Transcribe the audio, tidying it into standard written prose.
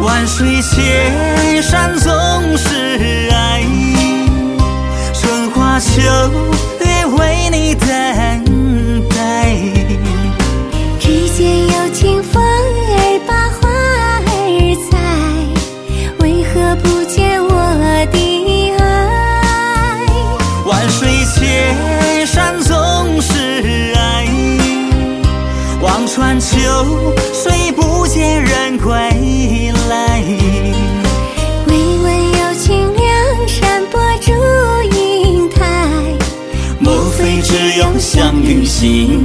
万水千山总是爱，春花秋月为你等待。 只见有清风儿把花儿采，为何不见我的爱？ 万水千山总是爱，望穿秋水不见人归来。 未闻有清凉山泊祝英台， 莫非只有相遇心